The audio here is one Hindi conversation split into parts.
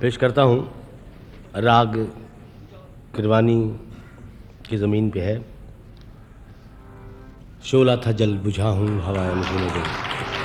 पेश करता हूँ राग किरवानी की ज़मीन पे है। शोला था जल बुझा हूँ हवाएं मुझे न दे।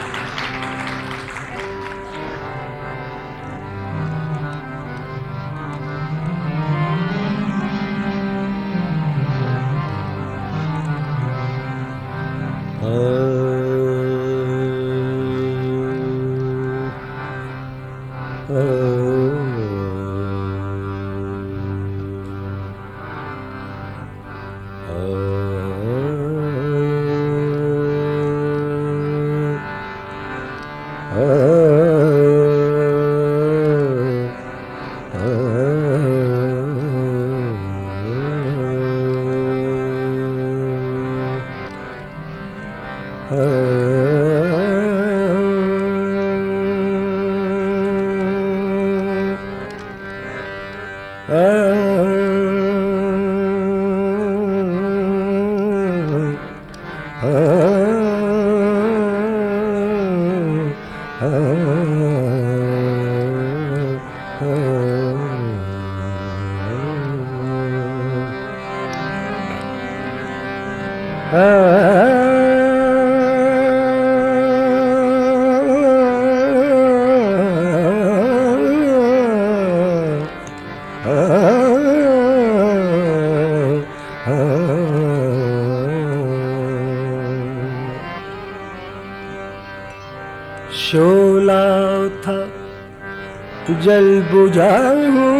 शोला था जल बुझा हूँ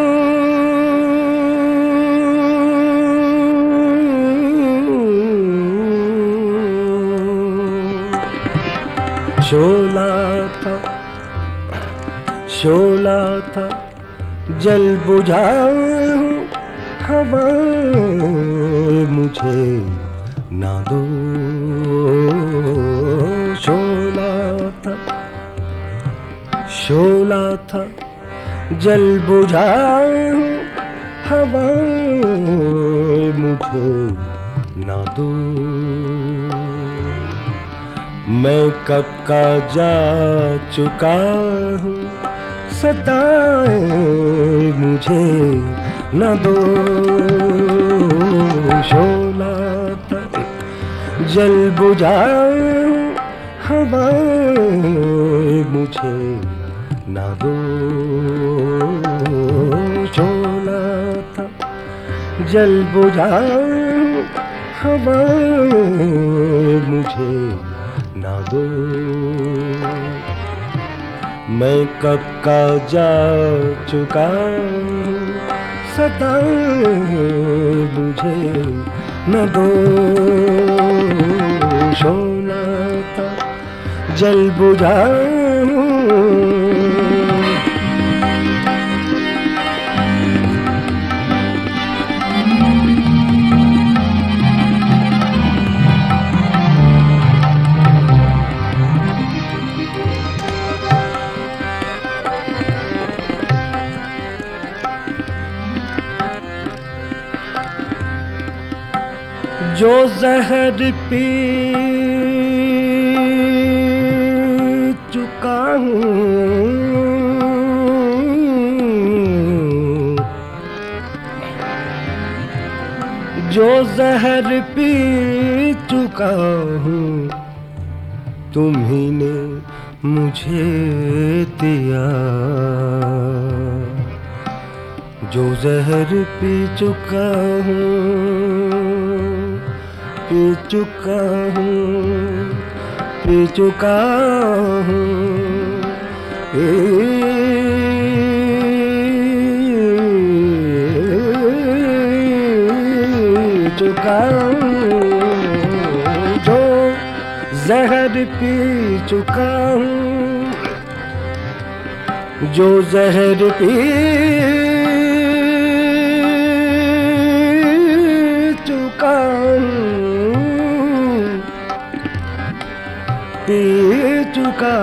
शोला था जल बुझा हूँ हवा मुझे ना दो। शोला था जल बुझा हूँ हवा मुझे ना दो। मैं कब का जा चुका हूँ सताएं मुझे न दो। शोला था जल बुझा हूँ हवा मुझे ना दो। शोला था जल बुझा हूँ हवा मुझे ना दो। मैं कब का जा चुका सताए मुझे न दो। शोला था जल बुझा जो जहर पी चुका हूँ जो जहर पी चुका हूँ तुम्ही ने मुझे दिया। जो जहर पी चुका हूँ पी चुका हूँ पी चुका हूँ चुका हूँ। जो जहर पी चुका हूँ जो जहर पी चुका पी चुका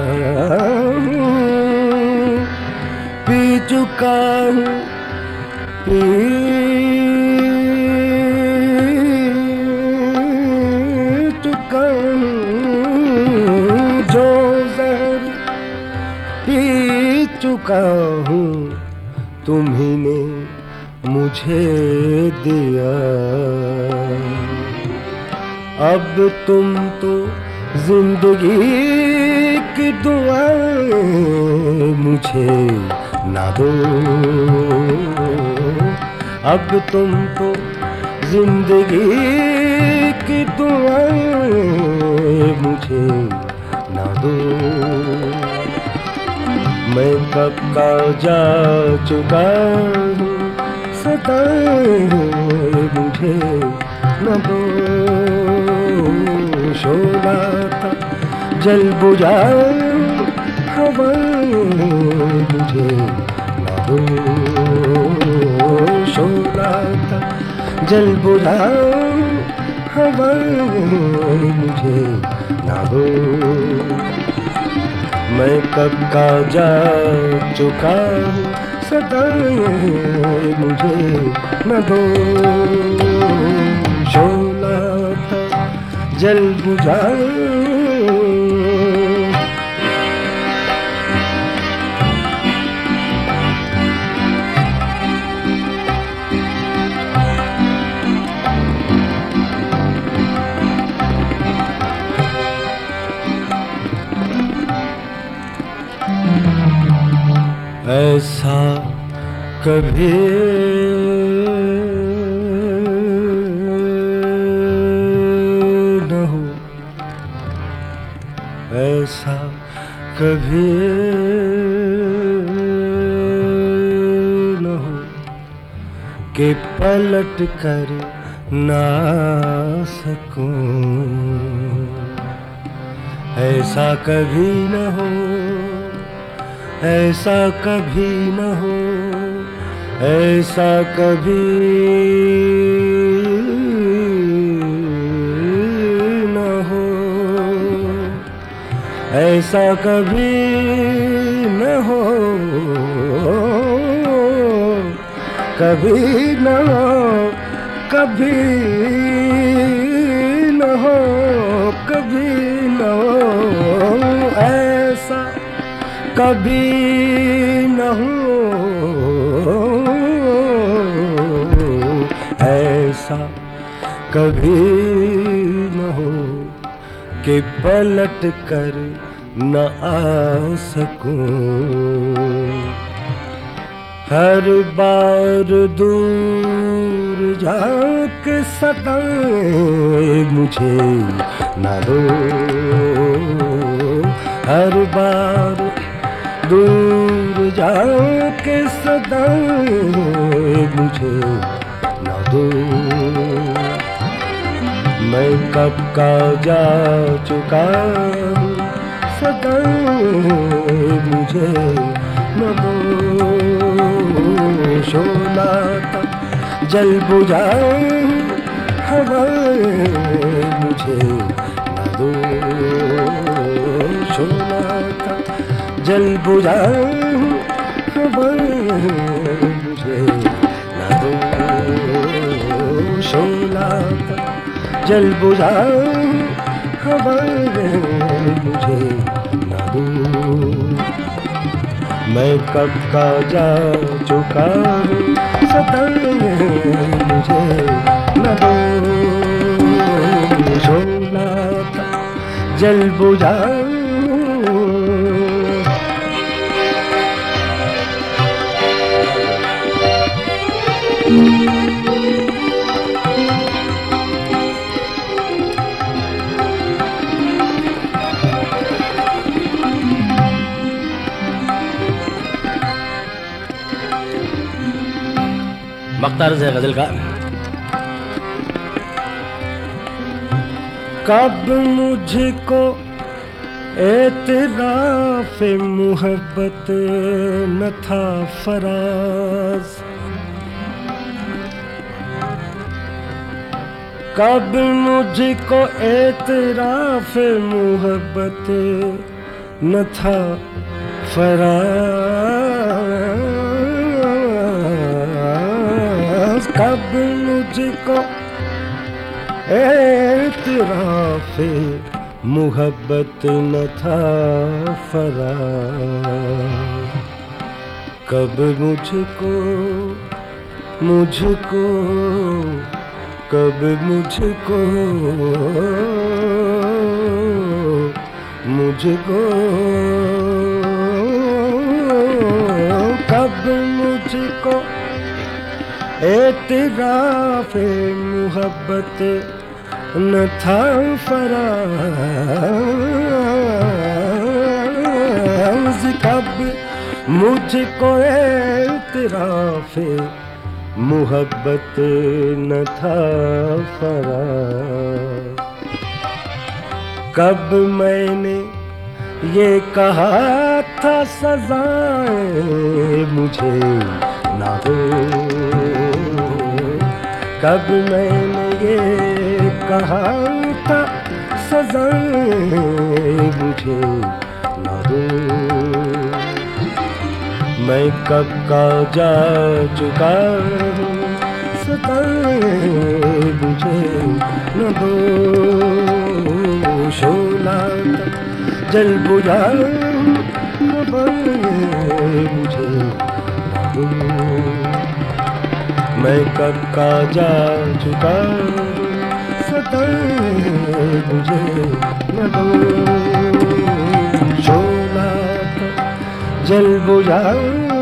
पी चुका पी चुका जो जहर पी चुका हूँ, तुम्ही ने मुझे दिया। अब तुम तो जिंदगी की दुआएं मुझे ना दो। अब तुम तो जिंदगी की दुआएं मुझे ना दो। मैं कब का जा चुका हूँ, सताए मुझे न दो। शोला था जल बुझा हवाएं मुझे न दो। शोला था जल बुझा हवाएं मुझे न दो। मैं कब का जा चुका हूँ, सदाएं मुझे न दो। शोला था जल बुझा ऐसा कभी न हो, ऐसा कभी न हो कि पलट कर ना सकूं। ऐसा कभी न हो, ऐसा कभी न हो, ऐसा कभी न हो, ऐसा कभी न हो, कभी न हो, कभी न हो, कभी न हो। ऐसा कभी न हो, ऐसा कभी न हो कि पलट कर न आ सकूं। हर बार दूर जाके सताए मुझे ना दो। हर बार दूर जाके सदाएं मुझे ना दो। मैं कब का जा चुका हूँ, सदाएं मुझे न दो। शोला था जल बुझाए हवाएं मुझे न दो। शोला था जल बुझाए हवाएं मुझे न दो। शोला था जल बुझाए हवाएं मुझे न दो। मैं कब का जा चुका हूँ, सताए मुझे न दो। शोला था जल बुझाए मख्तार से गजल का। कब मुझको एतराफ़ मोहब्बत न था फराज। कब मुझको एतराफ़ मोहब्बत न था फराज। कब मुझको एतराफ़ मोहब्बत न था फराज। कब मुझको मुझको कब मुझको मुझको कब मुझको एतराफ़े मोहब्बत न था फराज़, कब मुझको एतराफ़े मोहब्बत न था फराज़। कब मैंने ये कहा था सज़ाएं मुझे ना दो, कब मैंने ये कहा था सज़ाएं मुझे ना दो। मैं कब का जा चुका हूँ, सताएं मुझे न दो। शोला जल बुझा मुझे न दो। मैं कब का जा चुका हूँ, सताएं मुझे न दो। शोला जल बुझा